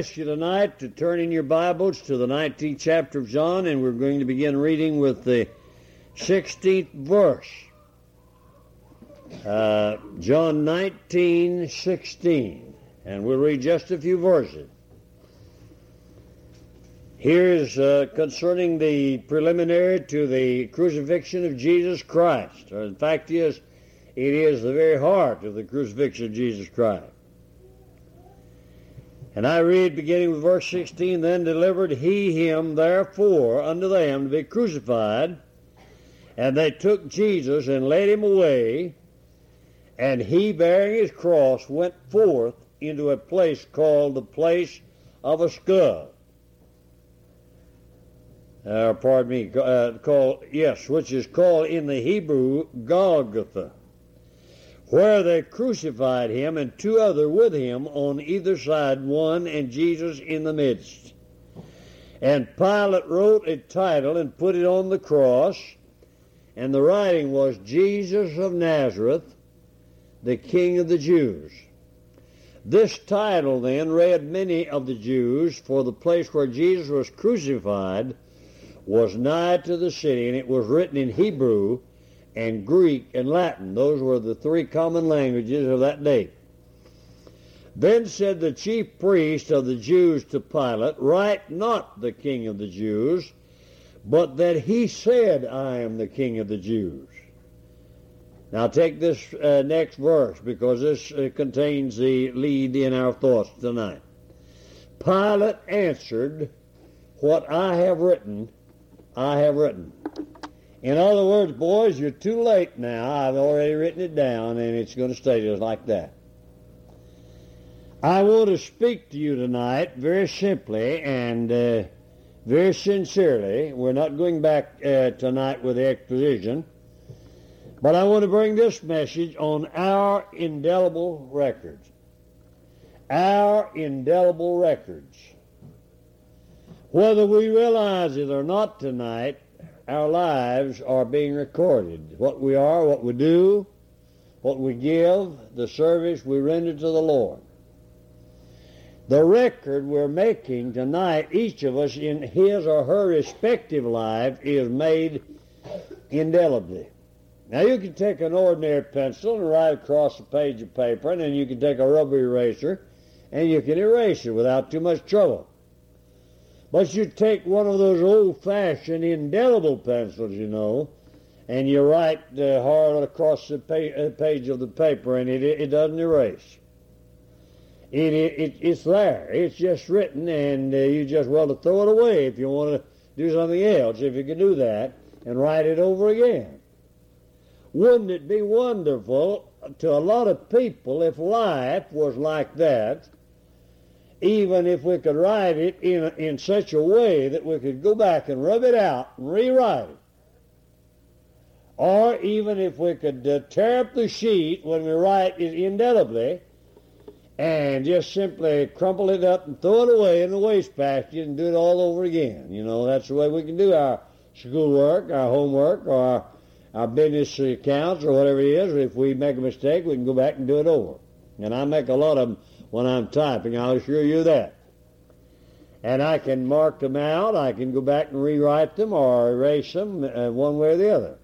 ask you tonight to turn in your Bibles to the 19th chapter of John, and we're going to begin reading with the 16th verse. John 19:16, and we'll read just a few verses. Here is concerning the preliminary to the crucifixion of Jesus Christ. Or in fact, it is the very heart of the crucifixion of Jesus Christ. And I read, beginning with verse 16, Then delivered he him therefore unto them to be crucified, and they took Jesus and led him away, and he, bearing his cross, went forth into a place called the place of a skull. Which is called in the Hebrew Golgotha, where they crucified him and two other with him on either side, one and Jesus in the midst. And Pilate wrote a title and put it on the cross, and the writing was, Jesus of Nazareth, the King of the Jews. This title then read many of the Jews, for the place where Jesus was crucified was nigh to the city, and it was written in Hebrew and Greek and Latin. Those were the three common languages of that day. Then said the chief priest of the Jews to Pilate, Write not the King of the Jews, but that he said, I am the King of the Jews. Now take this next verse, because this contains the lead in our thoughts tonight. Pilate answered, What I have written, I have written. In other words, boys, you're too late now. I've already written it down, and it's going to stay just like that. I want to speak to you tonight very simply and very sincerely. We're not going back tonight with the exposition, but I want to bring this message on our indelible records. Our indelible records. Whether we realize it or not tonight, our lives are being recorded. What we are, what we do, what we give, the service we render to the Lord. The record we're making tonight, each of us in his or her respective life, is made indelibly. Now you can take an ordinary pencil and write across a page of paper, and then you can take a rubber eraser and you can erase it without too much trouble. But you take one of those old-fashioned indelible pencils, you know, and you write hard across the page of the paper, and it doesn't erase. It's there. It's just written, and you just, to throw it away if you want to do something else, if you can do that, and write it over again. Wouldn't it be wonderful to a lot of people if life was like that? Even if we could write it in such a way that we could go back and rub it out and rewrite it. Or even if we could tear up the sheet when we write it indelibly and just simply crumple it up and throw it away in the wastebasket and do it all over again. You know, that's the way we can do our schoolwork, our homework, or our business accounts or whatever it is. If we make a mistake, we can go back and do it over. And I make a lot of them when I'm typing, I'll assure you that. And I can mark them out, I can go back and rewrite them or erase them one way or the other.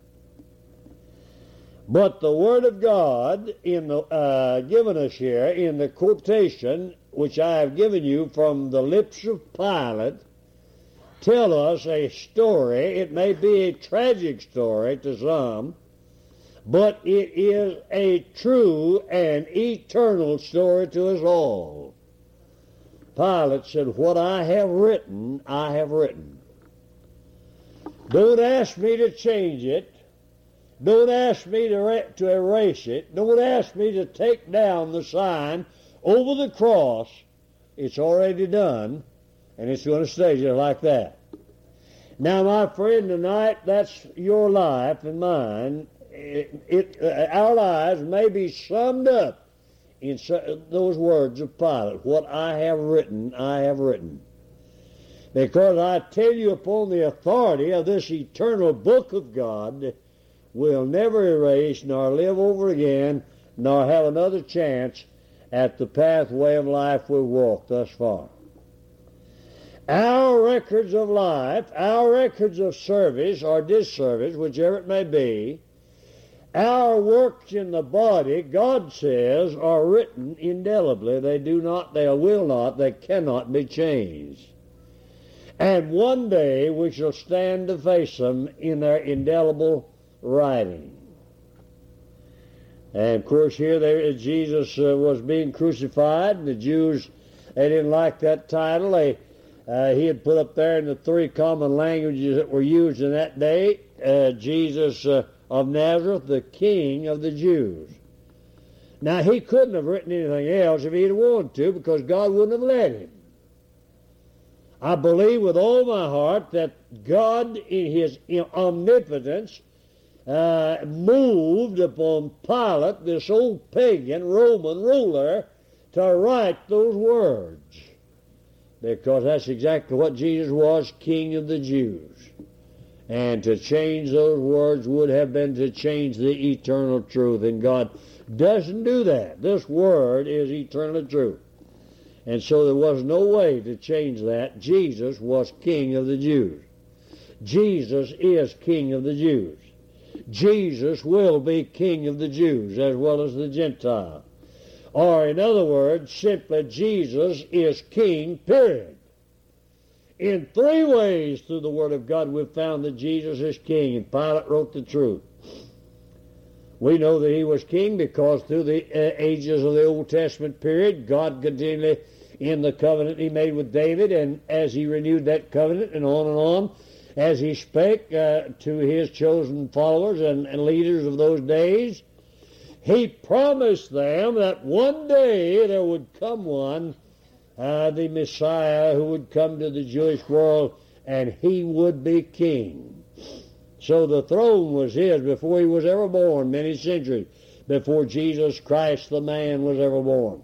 But the Word of God given us here in the quotation which I have given you from the lips of Pilate tell us a story. It may be a tragic story to some, but it is a true and eternal story to us all. Pilate said, What I have written, I have written. Don't ask me to change it. Don't ask me to erase it. Don't ask me to take down the sign over the cross. It's already done, and it's going to stay just like that. Now, my friend, tonight, that's your life and mine. Our lives may be summed up in those words of Pilate. What I have written, I have written. Because I tell you, upon the authority of this eternal book of God, we'll never erase nor live over again nor have another chance at the pathway of life we've walked thus far. Our records of life, our records of service or disservice, whichever it may be, our works in the body, God says, are written indelibly. They do not, they will not, they cannot be changed. And one day we shall stand to face them in their indelible writing. And of course here Jesus was being crucified, and the Jews, they didn't like that title. He had put up there in the three common languages that were used in that day, Jesus of Nazareth, the King of the Jews. Now, he couldn't have written anything else if he'd wanted to, because God wouldn't have let him. I believe with all my heart that God, in his omnipotence, moved upon Pilate, this old pagan Roman ruler, to write those words. Because that's exactly what Jesus was, King of the Jews. And to change those words would have been to change the eternal truth. And God doesn't do that. This word is eternal truth. And so there was no way to change that. Jesus was King of the Jews. Jesus is King of the Jews. Jesus will be King of the Jews as well as the Gentiles. Or in other words, simply Jesus is King, period. In three ways through the Word of God we've found that Jesus is King, and Pilate wrote the truth. We know that he was king because through the ages of the Old Testament period, God continually, in the covenant he made with David, and as he renewed that covenant and on, as he spake to his chosen followers and leaders of those days, he promised them that one day there would come one, the Messiah, who would come to the Jewish world, and he would be king. So the throne was his before he was ever born, many centuries before Jesus Christ the man was ever born.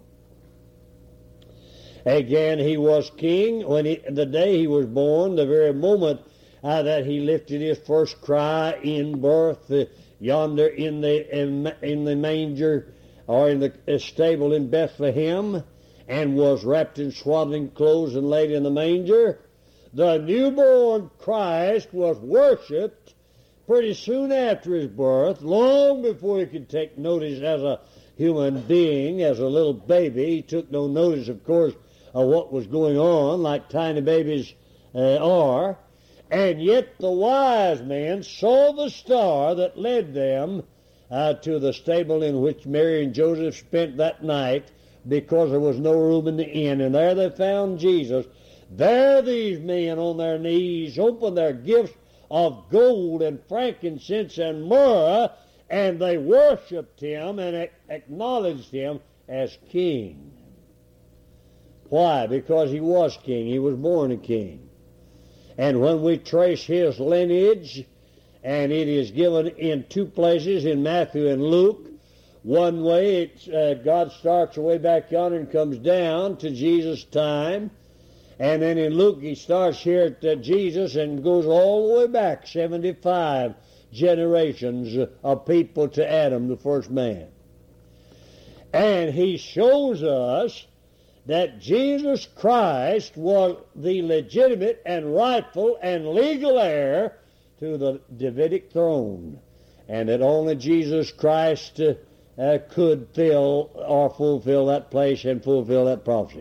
Again, he was king when the day he was born, the very moment that he lifted his first cry in birth, yonder in the manger or in the stable in Bethlehem, and was wrapped in swaddling clothes and laid in the manger. The newborn Christ was worshipped pretty soon after his birth, long before he could take notice as a human being, as a little baby. He took no notice, of course, of what was going on, like tiny babies are. And yet the wise men saw the star that led them to the stable in which Mary and Joseph spent that night, because there was no room in the inn. And there they found Jesus. There these men on their knees opened their gifts of gold and frankincense and myrrh, and they worshiped him and acknowledged him as king. Why? Because he was king. He was born a king. And when we trace his lineage, and it is given in two places, in Matthew and Luke, one way God starts way back yonder and comes down to Jesus' time. And then in Luke he starts here at Jesus and goes all the way back, 75 generations of people to Adam, the first man. And he shows us that Jesus Christ was the legitimate and rightful and legal heir to the Davidic throne, and that only Jesus Christ could fill or fulfill that place and fulfill that prophecy.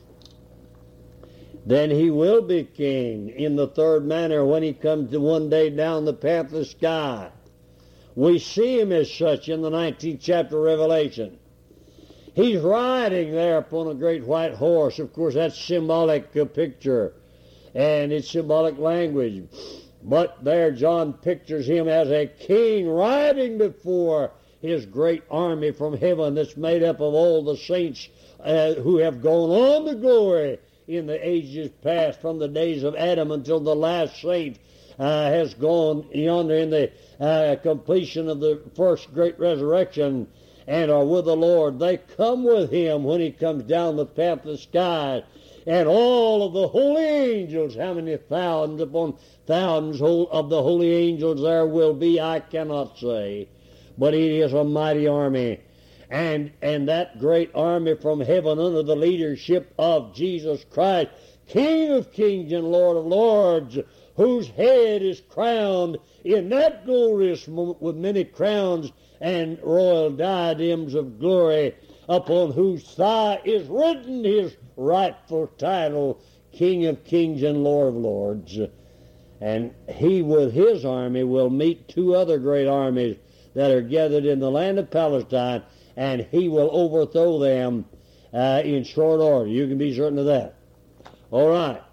Then he will be king in the third manner when he comes to one day down the path of the sky. We see him as such in the 19th chapter of Revelation. He's riding there upon a great white horse. Of course, that's symbolic picture, and it's symbolic language. But there John pictures him as a king riding before his great army from heaven that's made up of all the saints who have gone on to glory in the ages past, from the days of Adam until the last saint has gone yonder in the completion of the first great resurrection and are with the Lord. They come with him when he comes down the path of the sky. And all of the holy angels, how many thousands upon thousands of the holy angels there will be, I cannot say. But it is a mighty army. and that great army from heaven under the leadership of Jesus Christ, King of kings and Lord of lords, whose head is crowned in that glorious moment with many crowns and royal diadems of glory, upon whose thigh is written his rightful title, King of kings and Lord of lords. And he with his army will meet two other great armies that are gathered in the land of Palestine, and he will overthrow them in short order. You can be certain of that. All right.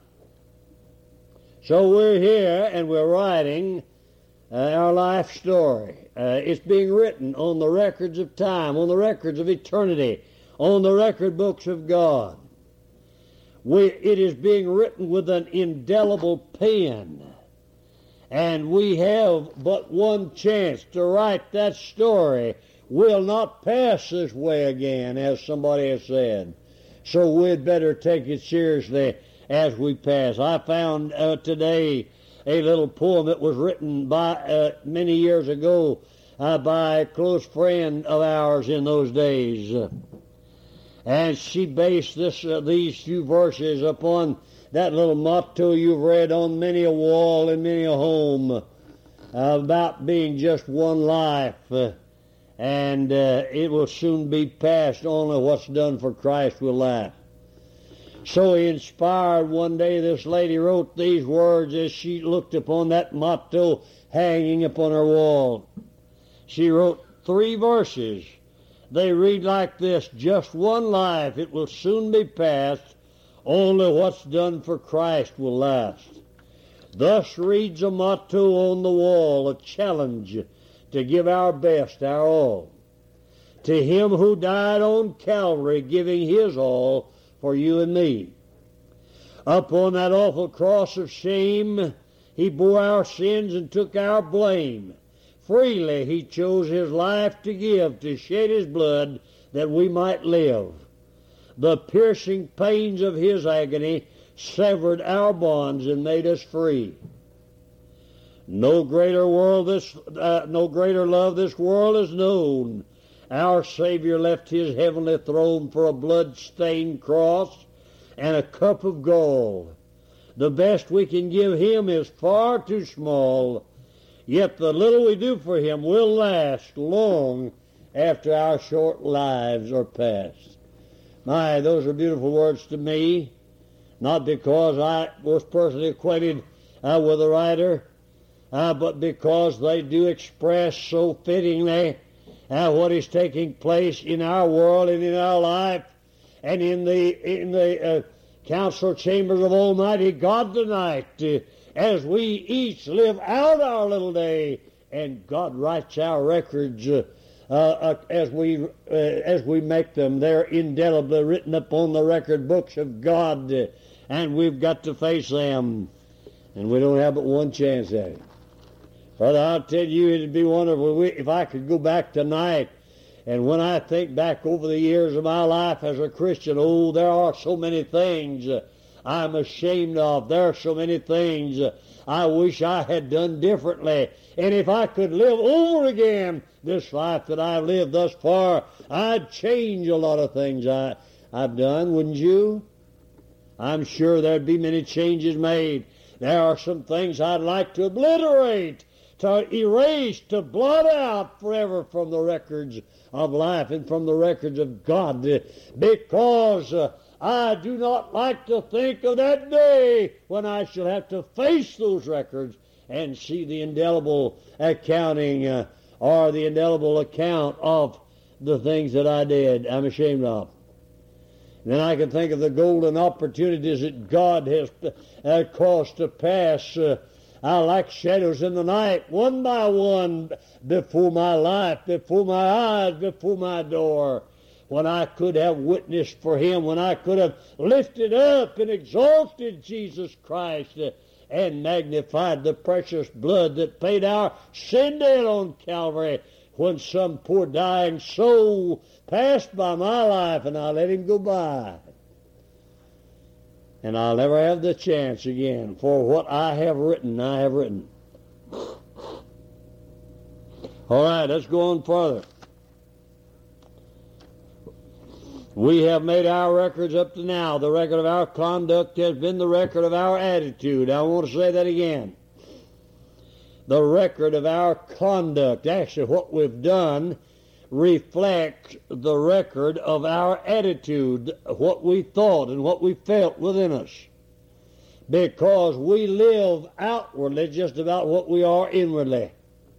So we're here and we're writing our life story. It's being written on the records of time, on the records of eternity, on the record books of God. It is being written with an indelible pen. And we have but one chance to write that story. We'll not pass this way again, as somebody has said. So we'd better take it seriously as we pass. I found today a little poem that was written by many years ago by a close friend of ours in those days. And she based these few verses upon that little motto you've read on many a wall and many a home about being just one life, and it will soon be past. Only what's done for Christ will last. So inspired, one day this lady wrote these words as she looked upon that motto hanging upon her wall. She wrote 3 verses. They read like this: just one life, it will soon be past. Only what's done for Christ will last. Thus reads a motto on the wall, a challenge to give our best, our all. To him who died on Calvary, giving his all for you and me. Up on that awful cross of shame, he bore our sins and took our blame. Freely he chose his life to give, to shed his blood that we might live. The piercing pains of his agony severed our bonds and made us free. No greater love this world has known. Our Savior left his heavenly throne for a blood-stained cross and a cup of gall. The best we can give him is far too small, yet the little we do for him will last long after our short lives are past. My, those are beautiful words to me, not because I was personally acquainted with the writer, but because they do express so fittingly what is taking place in our world and in our life and in the council chambers of Almighty God tonight, as we each live out our little day, and God writes our records as we make them. They're indelibly written upon the record books of God, and we've got to face them, and we don't have but one chance at it. Brother, I'll tell you, it'd be wonderful if I could go back tonight, and when I think back over the years of my life as a Christian, oh, there are so many things I'm ashamed of. There are so many things I wish I had done differently. And if I could live over again this life that I've lived thus far, I'd change a lot of things I've done, wouldn't you? I'm sure there'd be many changes made. There are some things I'd like to obliterate, to erase, to blot out forever from the records of life and from the records of God, because I do not like to think of that day when I shall have to face those records and see the indelible accounting or the indelible account of the things that I did I'm ashamed of. And then I can think of the golden opportunities that God has caused to pass like shadows in the night, one by one, before my life, before my eyes, before my door, when I could have witnessed for him, when I could have lifted up and exalted Jesus Christ and magnified the precious blood that paid our sin debt on Calvary, when some poor dying soul passed by my life and I let him go by. And I'll never have the chance again, for what I have written, I have written. All right, let's go on further. We have made our records up to now. The record of our conduct has been the record of our attitude. I want to say that again. The record of our conduct, actually what we've done, reflects the record of our attitude, what we thought and what we felt within us. Because we live outwardly just about what we are inwardly.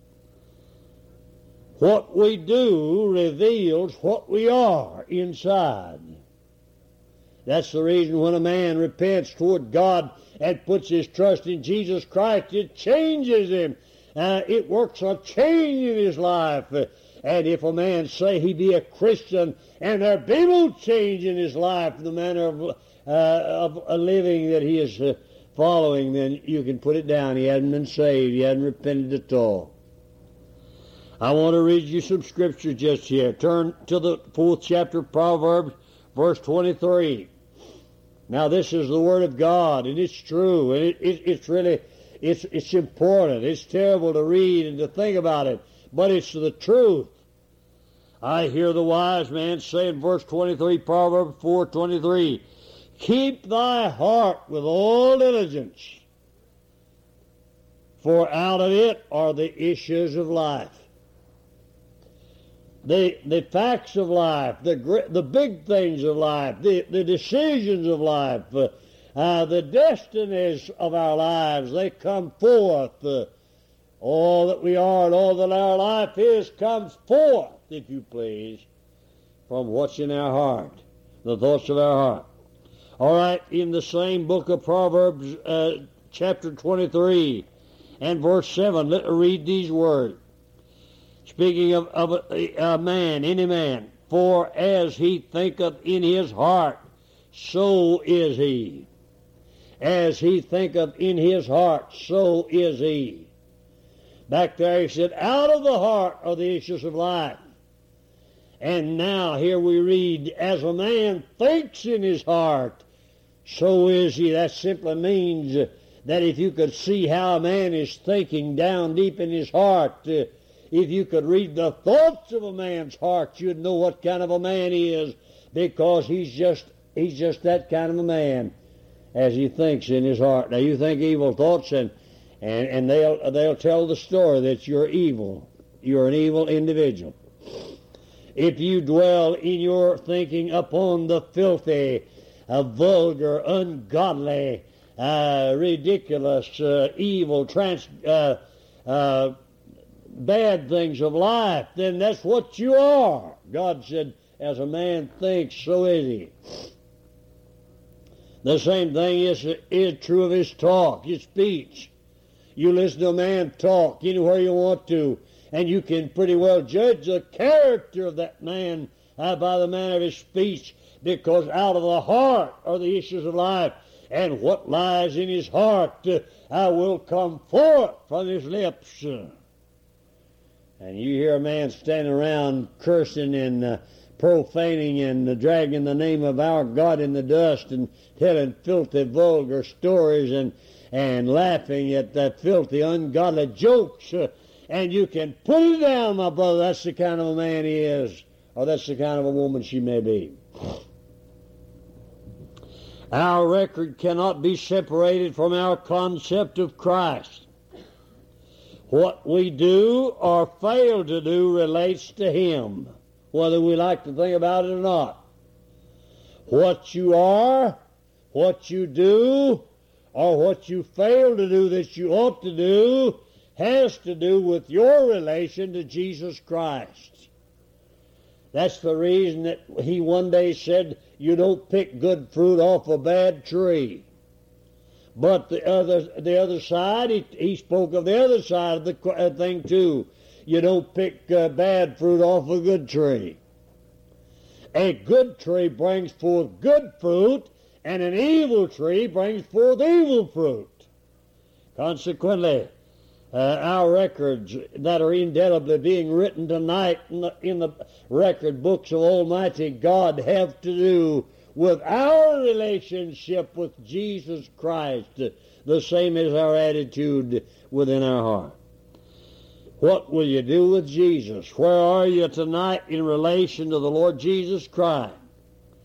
What we do reveals what we are inside. That's the reason when a man repents toward God and puts his trust in Jesus Christ, it changes him. It works a change in his life. And if a man say he be a Christian and there be no change in his life, the manner of a living that he is following, then you can put it down. He hasn't been saved. He hasn't repented at all. I want to read you some scripture just here. Turn to the 4th chapter of Proverbs, verse 23. Now this is the Word of God, and it's true, and it's really, it's important. It's terrible to read and to think about it, but it's the truth. I hear the wise man say in verse 23, Proverbs 4:23, keep thy heart with all diligence, for out of it are the issues of life. The facts of life, the big things of life, the decisions of life, the destinies of our lives, they come forth. All that we are and all that our life is comes forth, if you please, from what's in our heart, the thoughts of our heart. All right, in the same book of Proverbs, chapter 23 and verse 7, let me read these words. Speaking of a man, any man, for as he thinketh in his heart, so is he. As he thinketh in his heart, so is he. Back there he said, out of the heart are the issues of life. And now here we read, as a man thinks in his heart, so is he. That simply means that if you could see how a man is thinking down deep in his heart, if you could read the thoughts of a man's heart, you'd know what kind of a man he is, because he's just that kind of a man as he thinks in his heart. Now you think evil thoughts and they'll tell the story that you're evil. You're an evil individual. If you dwell in your thinking upon the filthy, vulgar, ungodly, ridiculous, evil, bad things of life, then that's what you are. God said, as a man thinks, so is he. The same thing is true of his talk, his speech. You listen to a man talk anywhere you want to, and you can pretty well judge the character of that man by the manner of his speech, because out of the heart are the issues of life, and what lies in his heart will come forth from his lips. And you hear a man standing around cursing and profaning and dragging the name of our God in the dust and telling filthy, vulgar stories and laughing at that filthy, ungodly jokes. And you can put it down, my brother. That's the kind of a man he is, or that's the kind of a woman she may be. Our record cannot be separated from our concept of Christ. What we do or fail to do relates to him, whether we like to think about it or not. What you are, what you do, or what you fail to do that you ought to do has to do with your relation to Jesus Christ. That's the reason that he one day said, you don't pick good fruit off a bad tree. But the other side, he spoke of the other side of the thing too. You don't pick bad fruit off a good tree. A good tree brings forth good fruit, and an evil tree brings forth evil fruit. Consequently, our records that are indelibly being written tonight in the record books of Almighty God have to do with our relationship with Jesus Christ, the same as our attitude within our heart. What will you do with Jesus? Where are you tonight in relation to the Lord Jesus Christ?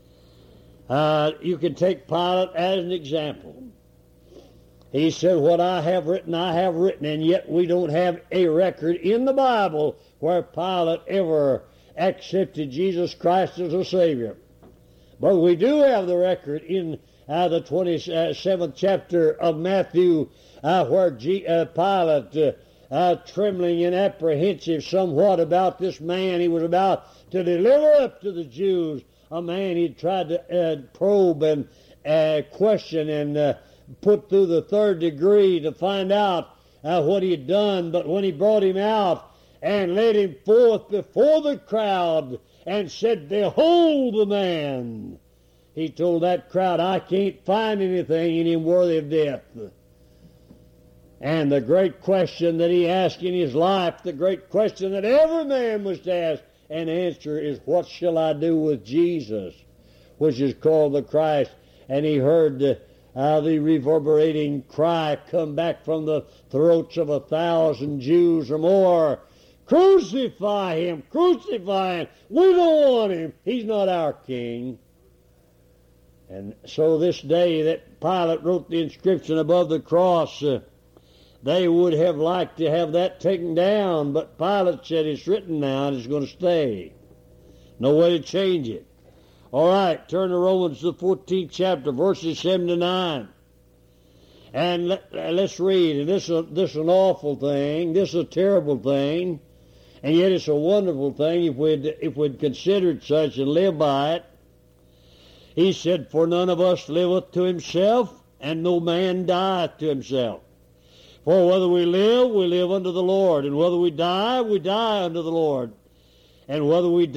You can take Pilate as an example. He said, what I have written, and yet we don't have a record in the Bible where Pilate ever accepted Jesus Christ as a Savior. But we do have the record in the 27th chapter of Matthew, where Pilate, trembling and apprehensive somewhat about this man he was about to deliver up to the Jews, a man he'd tried to probe and question and put through the third degree to find out what he had done. But when he brought him out and led him forth before the crowd and said, behold the man, he told that crowd, I can't find anything in him worthy of death. And the great question that he asked in his life, the great question that every man must ask and answer is, what shall I do with Jesus, which is called the Christ? And he heard the reverberating cry come back from the throats of 1,000 Jews or more, crucify him, crucify him. We don't want him. He's not our king. And so this day that Pilate wrote the inscription above the cross, they would have liked to have that taken down, but Pilate said it's written now and it's going to stay. No way to change it. All right, turn to Romans, the 14th chapter, verses 7 to 9. And let's read. And this is an awful thing. This is a terrible thing. And yet it's a wonderful thing if we'd consider it such and live by it. He said, for none of us liveth to himself, and no man dieth to himself. For whether we live unto the Lord, and whether we die unto the Lord. And whether we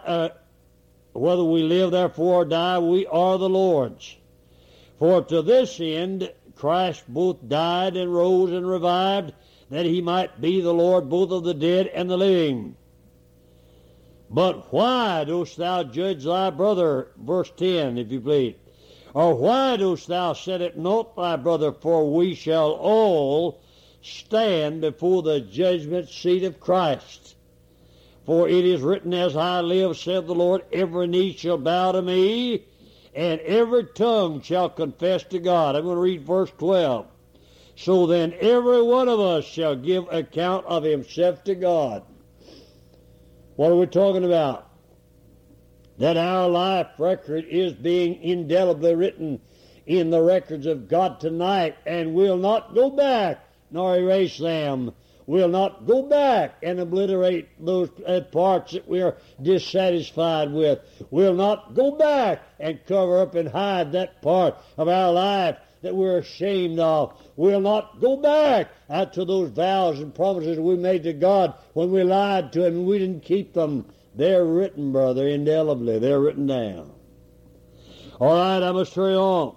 live therefore or die, we are the Lord's. For to this end Christ both died and rose and revived, that he might be the Lord both of the dead and the living. But why dost thou judge thy brother? Verse 10, if you please. Or why dost thou set at naught thy brother? For we shall all stand before the judgment seat of Christ. For it is written, as I live, saith the Lord, every knee shall bow to me, and every tongue shall confess to God. I'm going to read verse 12. So then every one of us shall give account of himself to God. What are we talking about? That our life record is being indelibly written in the records of God tonight, and will not go back nor erase them. We'll not go back and obliterate those parts that we are dissatisfied with. We'll not go back and cover up and hide that part of our life that we're ashamed of. We'll not go back to those vows and promises we made to God when we lied to Him and we didn't keep them. They're written, brother, indelibly. They're written down. All right, I must hurry on.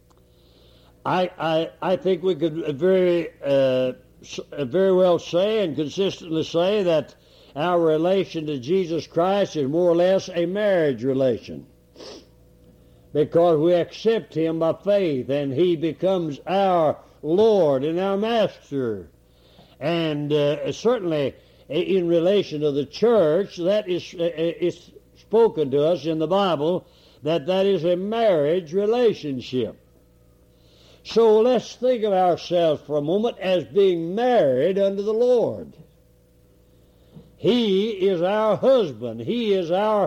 I think we could very well say and consistently say that our relation to Jesus Christ is more or less a marriage relation, because we accept Him by faith and He becomes our Lord and our Master. And certainly in relation to the church, that is spoken to us in the Bible, that is a marriage relationship. So let's think of ourselves for a moment as being married unto the Lord. He is our husband. He is our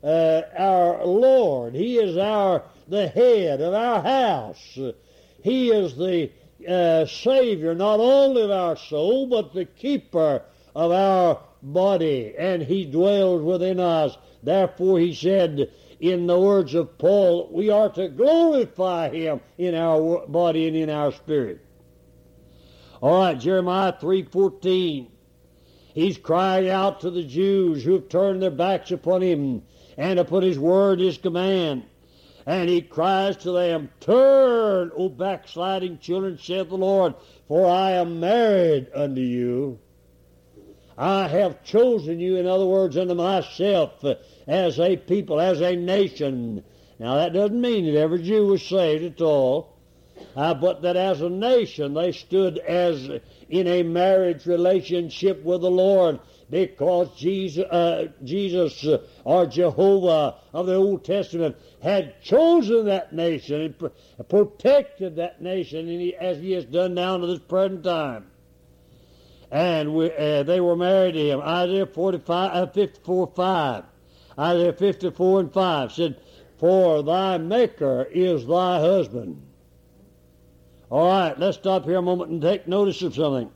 Lord. He is the head of our house. He is the Savior not only of our soul, but the keeper of our body, and He dwells within us. Therefore, He said, in the words of Paul, we are to glorify Him in our body and in our spirit. All right, Jeremiah 3:14. He's crying out to the Jews who have turned their backs upon Him and upon His word, His command. And He cries to them, turn, O backsliding children, saith the Lord, for I am married unto you. I have chosen you, in other words, unto myself, as a people, as a nation. Now, that doesn't mean that every Jew was saved at all. but that as a nation they stood as in a marriage relationship with the Lord, because Jesus or Jehovah of the Old Testament had chosen that nation and protected that nation, as he has done down to this present time. And they were married to him. Isaiah 54:5. Isaiah 54:5 said, "For thy Maker is thy husband." All right, let's stop here a moment and take notice of something.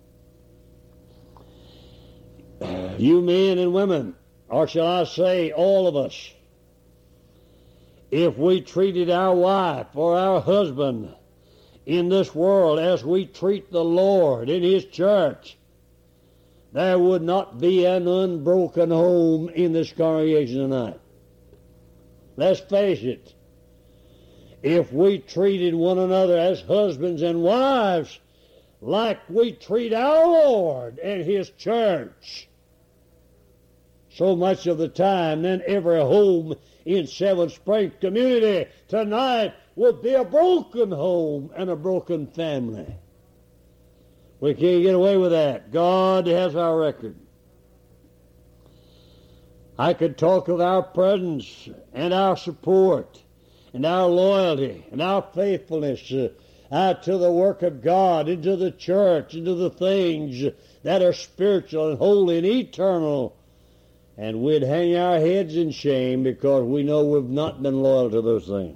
You men and women, or shall I say all of us, if we treated our wife or our husband in this world as we treat the Lord in His church, there would not be an unbroken home in this congregation tonight. Let's face it. If we treated one another as husbands and wives like we treat our Lord and His church, so much of the time, then every home in Seventh Springs community tonight would be a broken home and a broken family. We can't get away with that. God has our record. I could talk of our presence and our support and our loyalty and our faithfulness to the work of God, into the church, into the things that are spiritual and holy and eternal. And we'd hang our heads in shame because we know we've not been loyal to those things.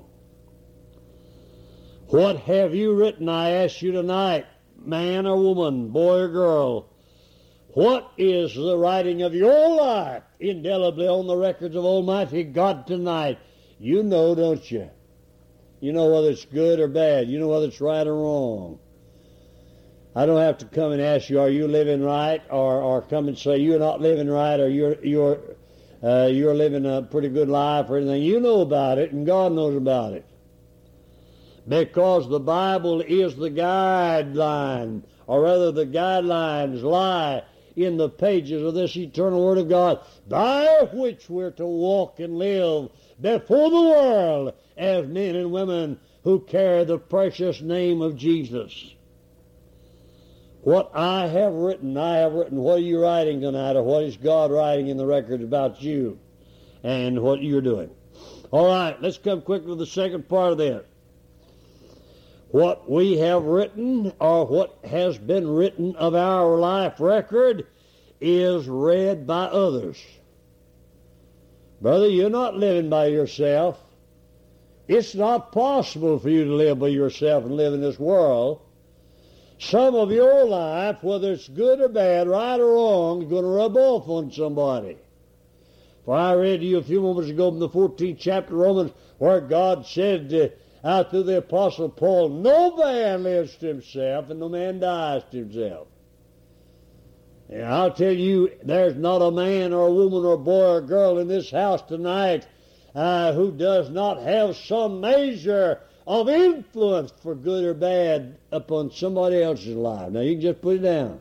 What have you written, I ask you tonight, man or woman, boy or girl? What is the writing of your life indelibly on the records of Almighty God tonight? You know, don't you? You know whether it's good or bad. You know whether it's right or wrong. I don't have to come and ask you, are you living right? Or come and say, you're not living right, or you're living a pretty good life or anything. You know about it, and God knows about it. Because the Bible is the guideline, or rather the guidelines lie in the pages of this eternal Word of God, by which we're to walk and live before the world as men and women who carry the precious name of Jesus. What I have written. What are you writing tonight, or what is God writing in the records about you and what you're doing? All right, let's come quickly to the second part of this. What we have written, or what has been written of our life record, is read by others. Brother, you're not living by yourself. It's not possible for you to live by yourself and live in this world. Some of your life, whether it's good or bad, right or wrong, is going to rub off on somebody. For I read to you a few moments ago from the 14th chapter of Romans, where God said out through the Apostle Paul, no man lives to himself and no man dies to himself. And I'll tell you, there's not a man or a woman or a boy or girl in this house tonight who does not have some measure of influence for good or bad upon somebody else's life. Now, you can just put it down.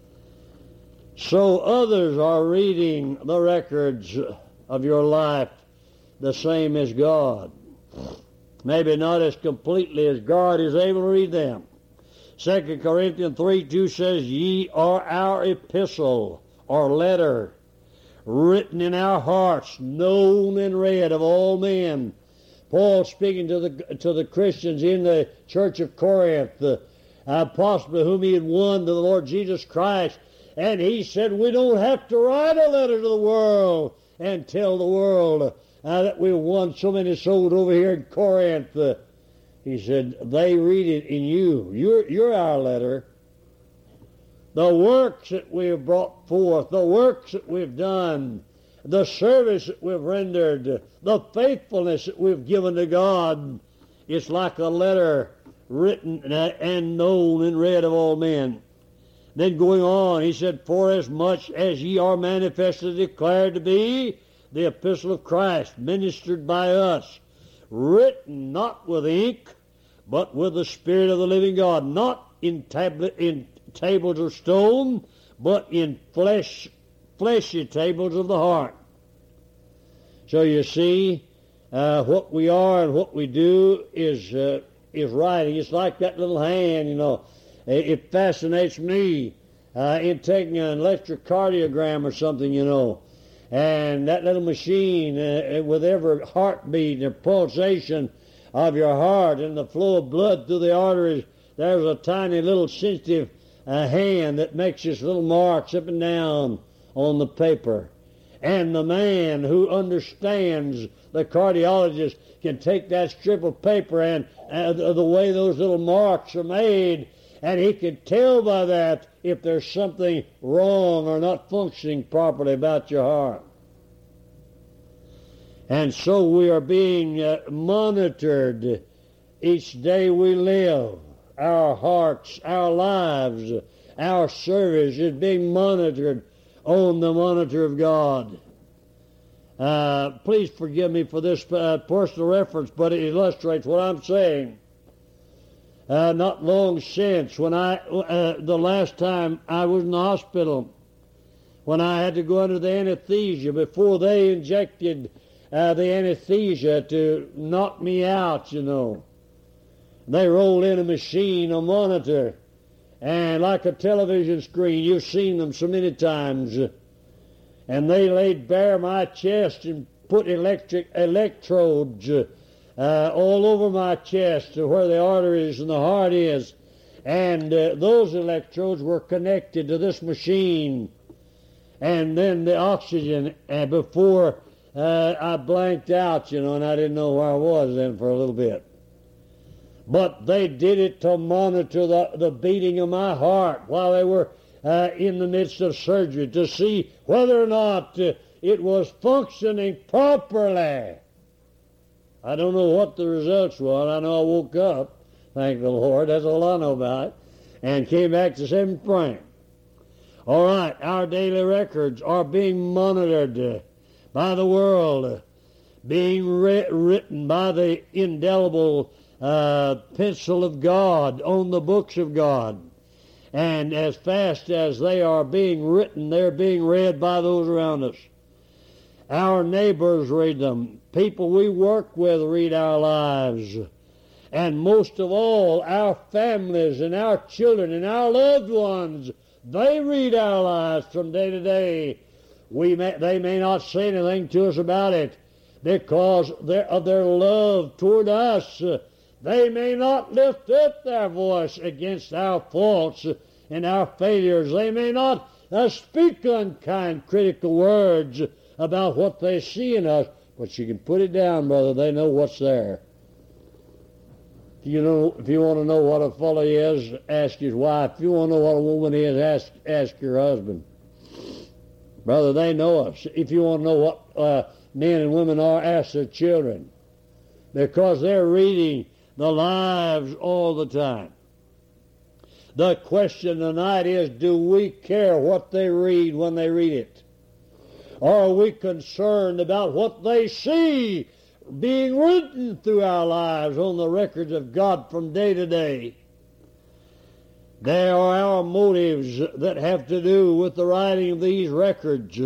So others are reading the records of your life the same as God. Maybe not as completely as God is able to read them. 2 Corinthians 3:2 says, ye are our epistle, or letter, written in our hearts, known and read of all men. Paul speaking to the Christians in the church of Corinth, possibly whom he had won to the Lord Jesus Christ, and he said, we don't have to write a letter to the world and tell the world that we won so many souls over here in Corinth. He said, they read it in you. You're our letter. The works that we have brought forth, the works that we've done, the service that we've rendered, the faithfulness that we've given to God, it's like a letter written and known and read of all men. Then going on, he said, for as much as ye are manifestly declared to be the epistle of Christ, ministered by us, written not with ink, but with the Spirit of the living God, not in tables of stone, but in fleshy tables of the heart. So you see, what we are and what we do is is writing. It's like that little hand, you know. It fascinates me in taking an electrocardiogram or something, you know. And that little machine, with every heartbeat and pulsation of your heart and the flow of blood through the arteries, there's a tiny little sensitive hand that makes this little marks up and down on the paper. And the man who understands, the cardiologist, can take that strip of paper and the way those little marks are made, and he can tell by that if there's something wrong or not functioning properly about your heart. And so we are being monitored each day we live. Our hearts, our lives, our service is being monitored on the monitor of God. Please forgive me for this personal reference, but it illustrates what I'm saying. Not long since, when the last time I was in the hospital, when I had to go under the anesthesia, before they injected the anesthesia to knock me out, you know, they rolled in a machine, a monitor, and like a television screen, you've seen them so many times, and they laid bare my chest and put electrodes all over my chest to where the arteries and the heart is, and those electrodes were connected to this machine, and then the oxygen, before I blanked out, you know, and I didn't know where I was then for a little bit. But they did it to monitor the beating of my heart while they were in the midst of surgery, to see whether or not it was functioning properly. I don't know what the results were. I know I woke up, thank the Lord, that's all I know about it, and came back to 7th frame. All right, our daily records are being monitored by the world, being written by the indelible pencil of God on the books of God. And as fast as they are being written, they're being read by those around us. Our neighbors read them. People we work with read our lives. And most of all, our families and our children and our loved ones, they read our lives from day to day. They may not say anything to us about it because of their love toward us. They may not lift up their voice against our faults and our failures. They may not speak unkind, critical words about what they see in us, but you can put it down, brother. They know what's there. If you want to know what a fellow is, ask his wife. If you want to know what a woman is, ask your husband. Brother, they know us. If you want to know what men and women are, ask their children, because they're reading the lives all the time. The question tonight is, do we care what they read when they read it? Or are we concerned about what they see being written through our lives on the records of God from day to day? There are our motives that have to do with the writing of these records.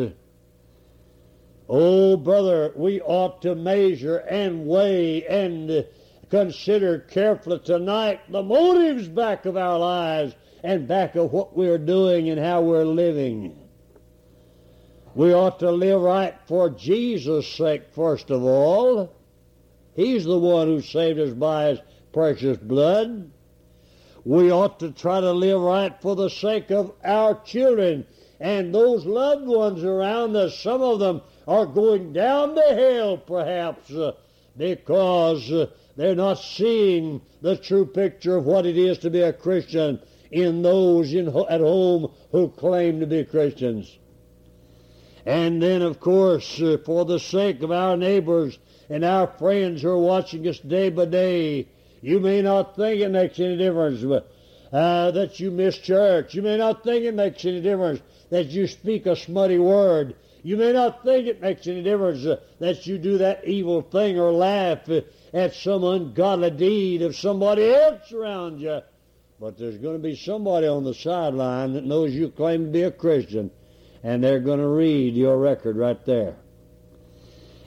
Oh, brother, we ought to measure and weigh and consider carefully tonight the motives back of our lives and back of what we're doing and how we're living. We ought to live right for Jesus' sake, first of all. He's the one who saved us by his precious blood. We ought to try to live right for the sake of our children and those loved ones around us. Some of them are going down to hell, perhaps, because they're not seeing the true picture of what it is to be a Christian in those at home who claim to be Christians. And then, of course, for the sake of our neighbors and our friends who are watching us day by day, you may not think it makes any difference that you miss church. You may not think it makes any difference that you speak a smutty word. You may not think it makes any difference that you do that evil thing or laugh at some ungodly deed of somebody else around you. But there's going to be somebody on the sideline that knows you claim to be a Christian, and they're going to read your record right there.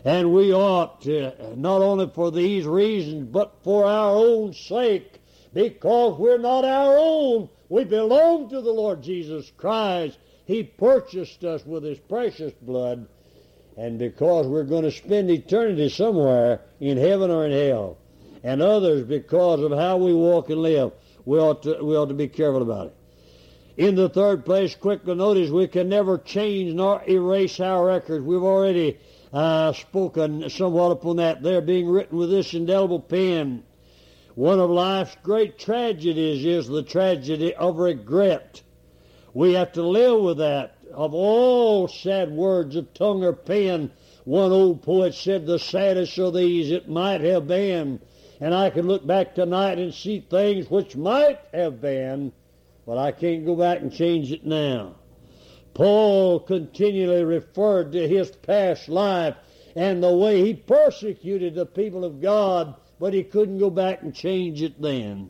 And we ought to, not only for these reasons, but for our own sake, because we're not our own. We belong to the Lord Jesus Christ. He purchased us with His precious blood. And because we're going to spend eternity somewhere in heaven or in hell, and others because of how we walk and live, we ought to be careful about it. In the third place, quickly notice, we can never change nor erase our records. We've already spoken somewhat upon that. They're being written with this indelible pen. One of life's great tragedies is the tragedy of regret. We have to live with that. Of all sad words of tongue or pen, one old poet said, the saddest of these it might have been. And I can look back tonight and see things which might have been, but I can't go back and change it now. Paul continually referred to his past life and the way he persecuted the people of God, but he couldn't go back and change it then.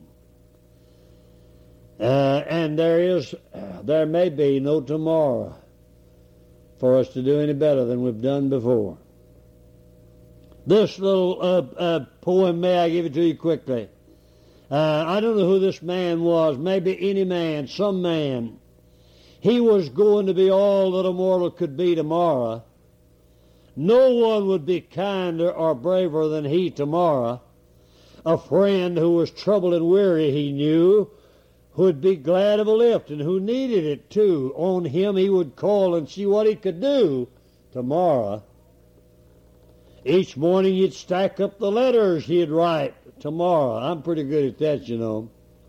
And there may be no tomorrow for us to do any better than we've done before. This little poem, may I give it to you quickly? I don't know who this man was, maybe any man, some man. He was going to be all that a mortal could be tomorrow. No one would be kinder or braver than he tomorrow. A friend who was troubled and weary, he knew, who'd be glad of a lift, and who needed it too. On him he would call and see what he could do tomorrow. Each morning he'd stack up the letters he'd write tomorrow. I'm pretty good at that, you know.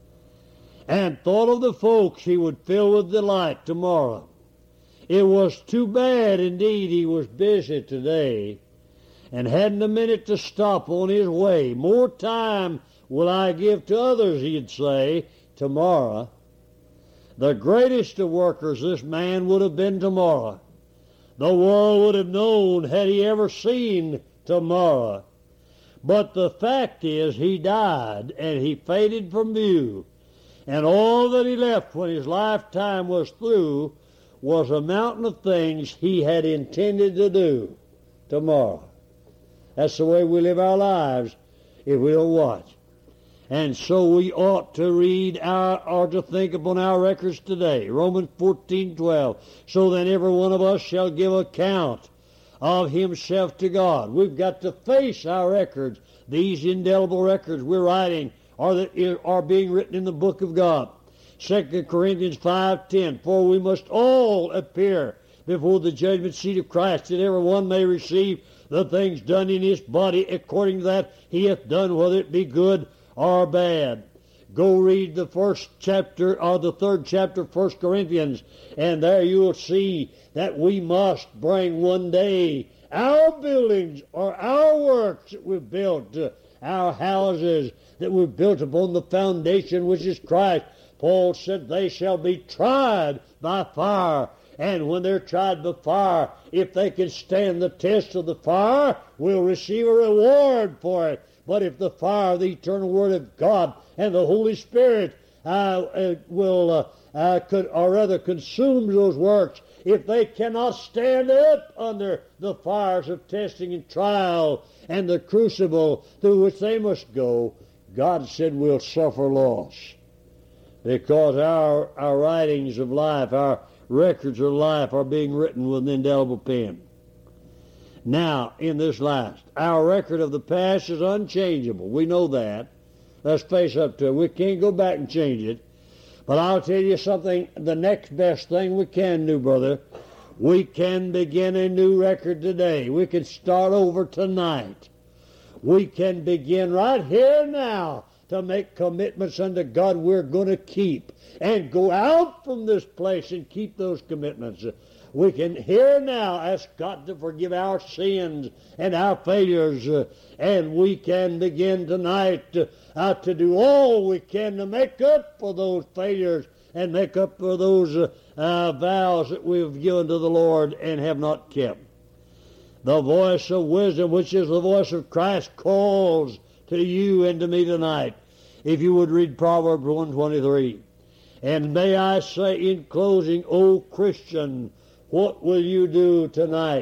And thought of the folks he would fill with delight tomorrow. It was too bad indeed he was busy today and hadn't a minute to stop on his way. More time will I give to others, he'd say, tomorrow. The greatest of workers this man would have been tomorrow. The world would have known had he ever seen tomorrow. But the fact is he died and he faded from view. And all that he left when his lifetime was through was a mountain of things he had intended to do tomorrow. That's the way we live our lives if we don't watch. And so we ought to read or to think upon our records today. Romans 14:12. So then every one of us shall give account of himself to God. We've got to face our records. These indelible records we're writing are being written in the book of God. 2 Corinthians 5:10. For we must all appear before the judgment seat of Christ, that every one may receive the things done in his body according to that he hath done, whether it be good or bad. Go read the first chapter or the third chapter of 1 Corinthians, and there you'll see that we must bring one day our buildings or our works that we've built, our houses that we've built upon the foundation which is Christ. Paul said they shall be tried by fire. And when they're tried by fire, if they can stand the test of the fire, we'll receive a reward for it. But if the fire of the eternal Word of God and the Holy Spirit consumes those works, if they cannot stand up under the fires of testing and trial and the crucible through which they must go, God said we'll suffer loss. Because our writings of life, our records of life are being written with an indelible pen. Now, in this last, our record of the past is unchangeable. We know that. Let's face up to it. We can't go back and change it. But I'll tell you something, the next best thing we can do, brother, we can begin a new record today. We can start over tonight. We can begin right here now to make commitments unto God we're going to keep and go out from this place and keep those commitments. We can here now ask God to forgive our sins and our failures, and we can begin tonight to do all we can to make up for those failures and make up for those vows that we've given to the Lord and have not kept. The voice of wisdom, which is the voice of Christ, calls to you and to me tonight. If you would read Proverbs 1:23. And may I say in closing, O Christian, what will you do tonight?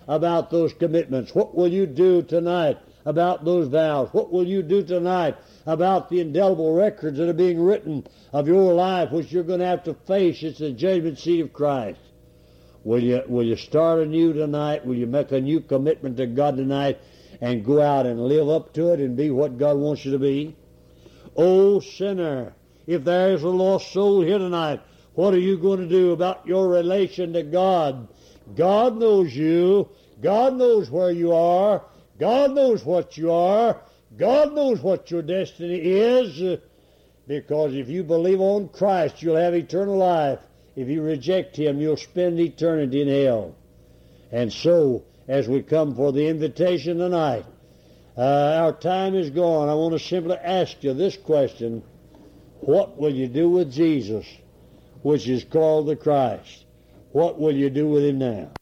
about those commitments? What will you do tonight about those vows? What will you do tonight about the indelible records that are being written of your life, which you're going to have to face at the judgment seat of Christ? Will you start anew tonight? Will you make a new commitment to God tonight and go out and live up to it and be what God wants you to be? Oh, sinner, if there is a lost soul here tonight, what are you going to do about your relation to God? God knows you. God knows where you are. God knows what you are. God knows what your destiny is. Because if you believe on Christ, you'll have eternal life. If you reject Him, you'll spend eternity in hell. And so, as we come for the invitation tonight, our time is gone. I want to simply ask you this question: what will you do with Jesus, which is called the Christ? What will you do with Him now?